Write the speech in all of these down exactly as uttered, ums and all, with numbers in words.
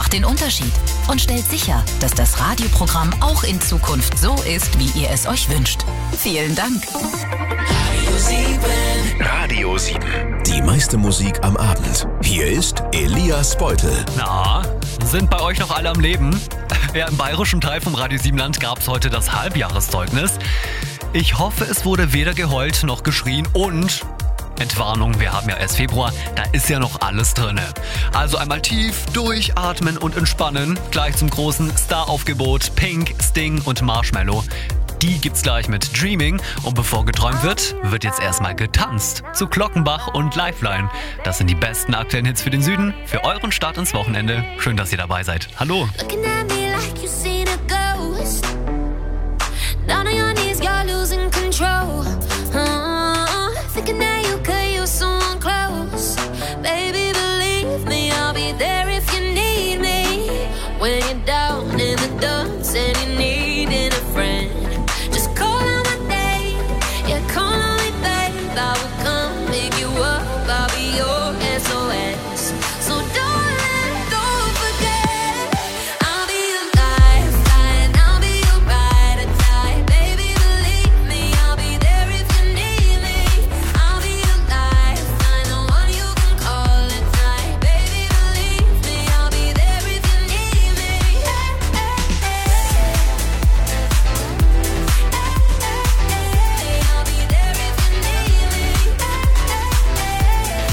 macht den Unterschied und stellt sicher, dass das Radioprogramm auch in Zukunft so ist, wie ihr es euch wünscht. Vielen Dank. Radio sieben. Radio sieben. Die meiste Musik am Abend. Hier ist Elias Beutel. Na, sind bei euch noch alle am Leben? Ja, im bayerischen Teil vom Radio sieben Land gab es heute das Halbjahreszeugnis. Ich hoffe, es wurde weder geheult noch geschrien und... Entwarnung, wir haben ja erst Februar, da ist ja noch alles drin. Also einmal tief durchatmen und entspannen. Gleich zum großen Star-Aufgebot Pink, Sting und Marshmello. Die gibt's gleich mit Dreaming. Und bevor geträumt wird, wird jetzt erstmal getanzt. Zu Glockenbach und Lifeline. Das sind die besten aktuellen Hits für den Süden, für euren Start ins Wochenende. Schön, dass ihr dabei seid. Hallo. Baby, believe me, I'll be there if you need me. When you're down in the dumps and you're needing a friend, just call on my name. Yeah, call on me, babe. I will come pick you up. I'll be your S O S. So don't let go, forget. I'll be your lifeline. I'll be your ride or die. Baby, believe me, I'll be there if you need me. I'll be your lifeline, the one you can call at night. Baby, believe me, I'll be there if you need me. Hey, hey, hey. I'll be there if you need me. Hey, hey, hey.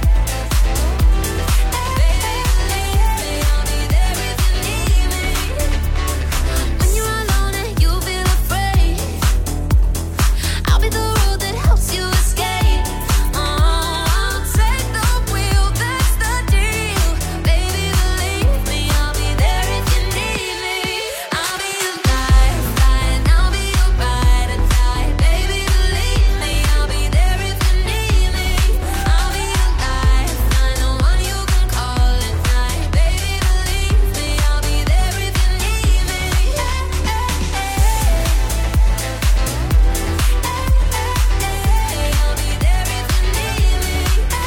Baby, believe me, I'll be there if you need me. When you're alone and you feel afraid, I'll be the road that helps you escape. Oh, I'll take the wheel, that's the deal. Baby, believe me, I'll be there if you need me. I'll be your lifeline, I'll be your ride or die. Baby, believe me, I'll be there if you need me. I'll be your lifeline, the one you can call at night. Baby, believe me, I'll be there if you need me. Hey, hey, hey. I'll be there if you need me.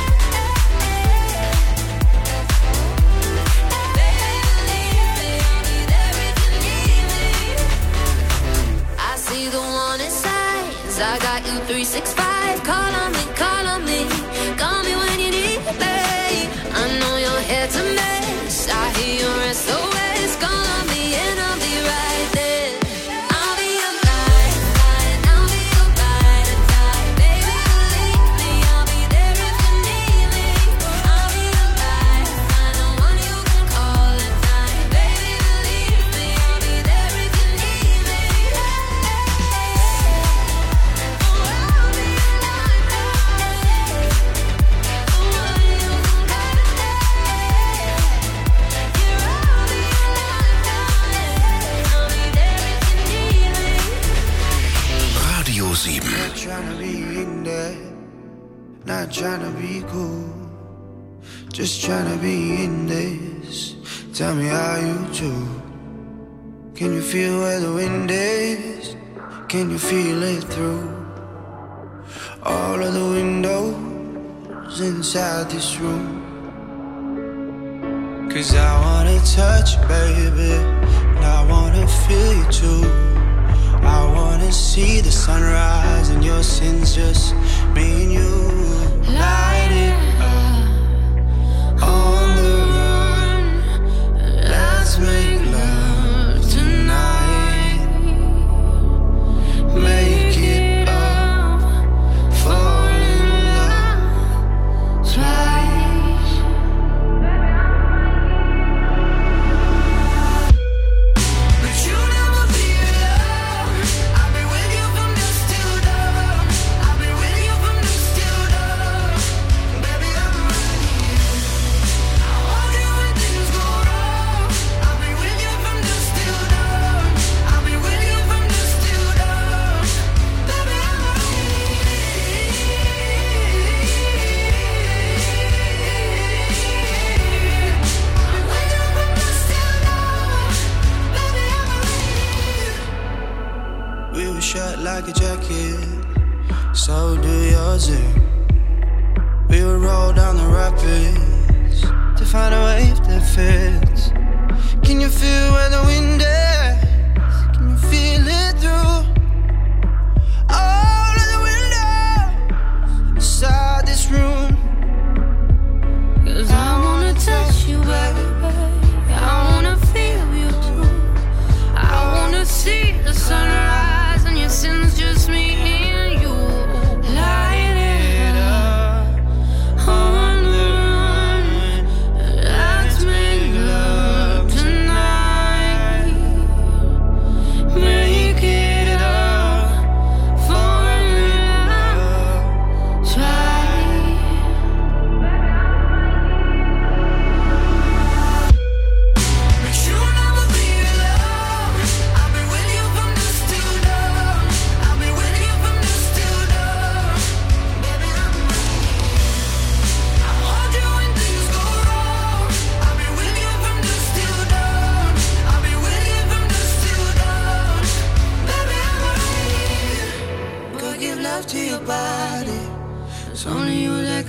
I see the warning signs. I got you three six five. Call on me, call on me. Call me when you need me. I know your head's a mess. I hear your S O S. Call on me and I'll be right there. I'll be your lifeline. I'll be your ride or die. Baby, believe me, I'll be there if you need me. I'll be your lifeline, the one you can call at night. Baby, believe me, I'll be there if you need me. Oh, I'll be your lifeline, the one you can call at night. Yeah, I'll be your lifeline. I'll be there if you need me. Radio sieben. Not tryna be in there, not tryna be cool, just tryna be in this. Tell me how you do. Can you feel where the wind is? Can you feel it through all of the windows inside this room? Cause I wanna touch you, baby, and I wanna feel you too. I wanna see the sunrise and your sins, just me and you. Light it up on the run. Let's make love tonight. Make it up, fall in love twice. But you never be alone. I've been with you from dusk till dawn. I've been with you from dusk till dawn. Baby, I'm right here. I walk you when things go wrong. I've been with you from dusk till dawn. I've been with you from dusk till dawn. Baby, I'm right here. I'm with you from dusk till dawn. Baby, I'm right here. We were shut like a jacket, so do yours. eh? We would roll down the rapids to find a wave that fits.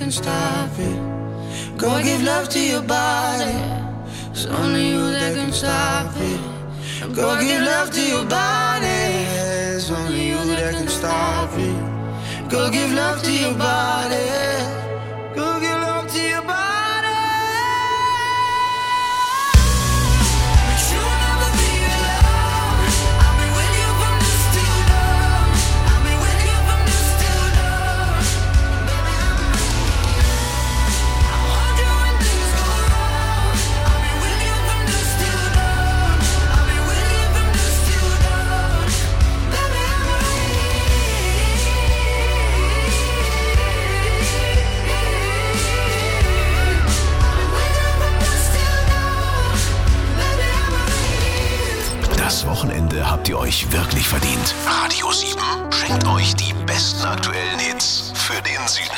can stop it. Go give love to your body. It's only you that can stop it. Go give love to your body. It's only you that can stop it. Go give love to your body. Go give love to your body. But you never be alone. I'll be with you from dusk till dawn. I'll be with you from dusk till dawn. Baby, I'll hold you when things go wrong. I'll be with you from dusk till dawn. I'll be with you from dusk till dawn. Baby, I'm Das Wochenende habt ihr euch wirklich verdient. Radio sieben schenkt euch die besten aktuellen Hits für den Süden.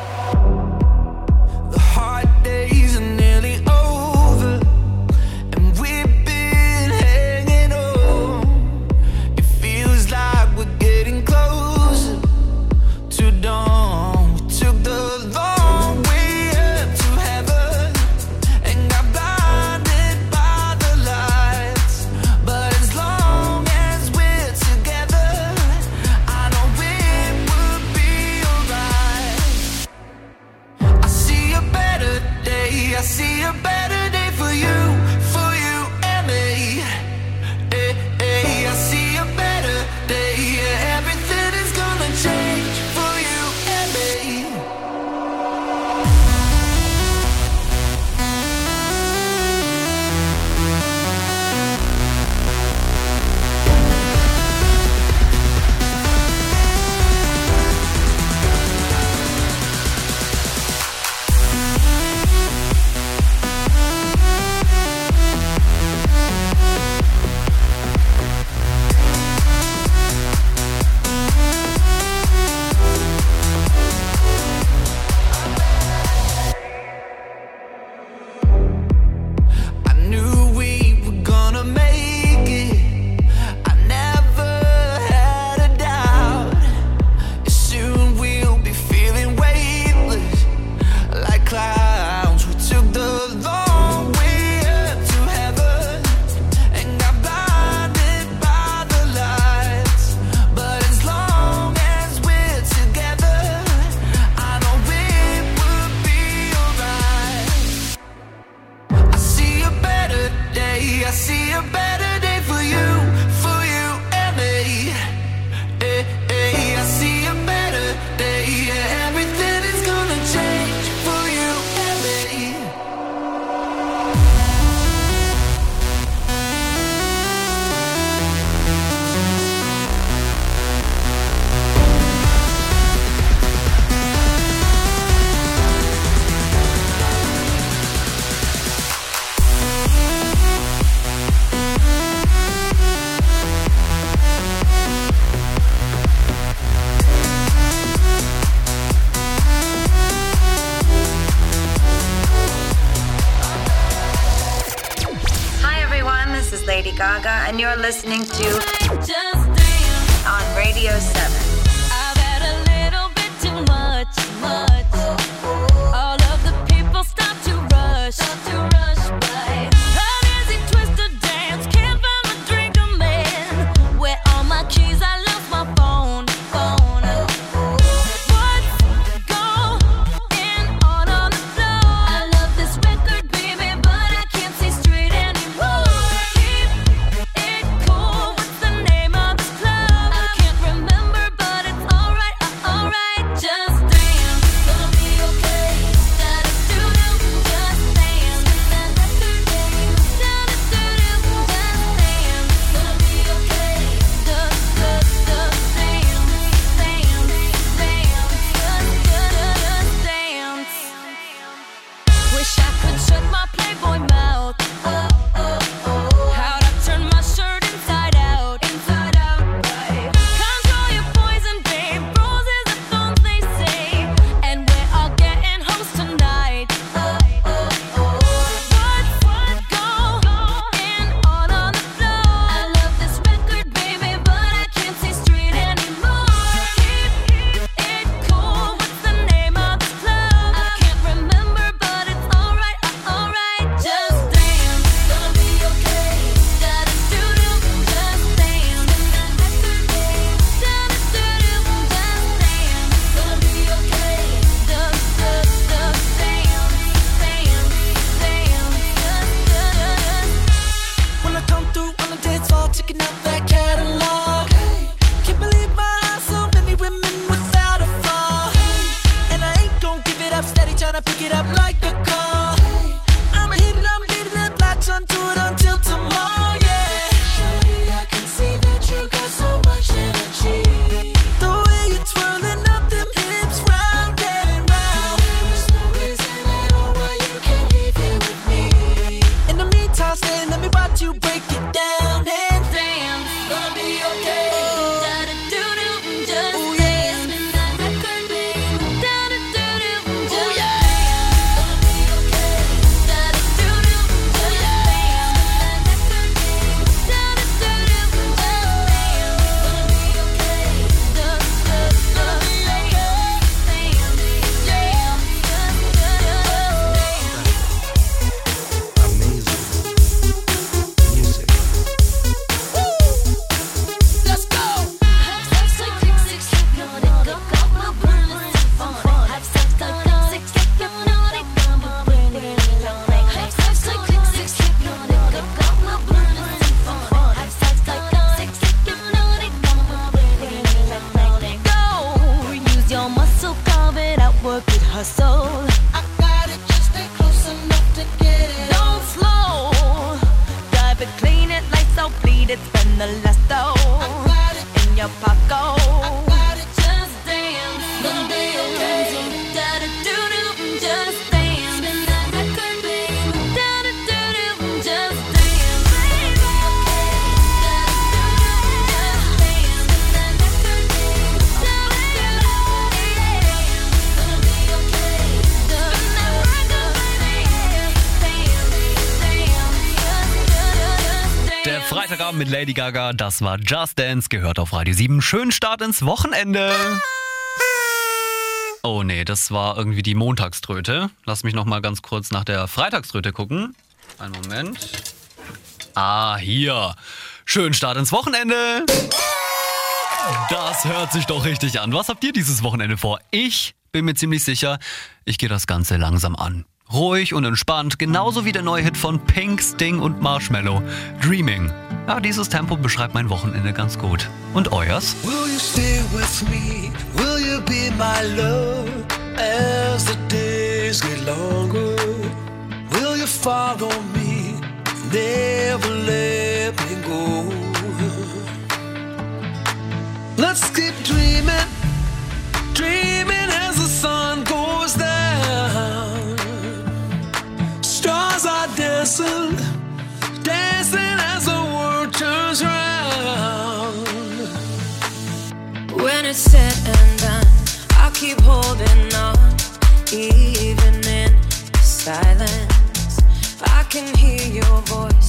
The hard days are nearly over, and we've been hanging on. It feels like we're getting closer to dawn. We took the long way up to heaven and got blinded by the lights. But as long as we're together, I know it will be alright. I see a better day, I see a better day for you, for you and me. Eh, eh, I see a better day, yeah, everything is gonna change for you and me. I knew we were gonna make it. I never had a doubt. Soon we'll be feeling weightless like clouds. We took the long way up to heaven and got blinded by the lights. But as long as we're together, I know it will be alright. I see a better day, I see a better day for you, for you and me. Eh, eh, I see a better day, yeah, everything is gonna change for you and me. Hi everyone, this is Lady Gaga, and you're listening to Just dance. on Radio seven. I've had a little bit too much, much. All of the people stop to rush, stop to rush by. How does he twist a dance? Can't find my drink, a man. Where all my keys? I lost my phone, phone. What's going on on the floor? I love this record, baby, but I can't see straight anymore. Keep it cool. What's the name of this club? I can't remember, but it's alright, uh, alright. Just dance, gonna be okay. the last though. In your pocket. Just dance, gonna be okay. Da-da-do-do, just dance. Spin that record, baby. Da-da-do-do, just dance. Baby, da-da-do-do, just dance. Spin that record, baby. Da-da-do-do, gonna be okay. Spin that record, baby. Dance, dance, dance. Der Freitagabend mit Lady Gaga, das war Just Dance, gehört auf Radio sieben. Schönen Start ins Wochenende. Oh nee, das war irgendwie die Montagströte. Lass mich noch mal ganz kurz nach der Freitagströte gucken. Einen Moment. Ah, hier. Schönen Start ins Wochenende. Das hört sich doch richtig an. Was habt ihr dieses Wochenende vor? Ich bin mir ziemlich sicher, ich gehe das Ganze langsam an. Ruhig und entspannt, genauso wie der neue Hit von Pink, Sting und Marshmello, Dreaming. Ja, dieses Tempo beschreibt mein Wochenende ganz gut. Und euers? Will you stay with me? Will you be my love as the days get longer? Will you follow me? Never let me go. Let's keep dreaming, dreaming as the sun goes down. Stars are dancing, dancing as the world turns round. When it's said and done, I'll keep holding on, even in silence. I can hear your voice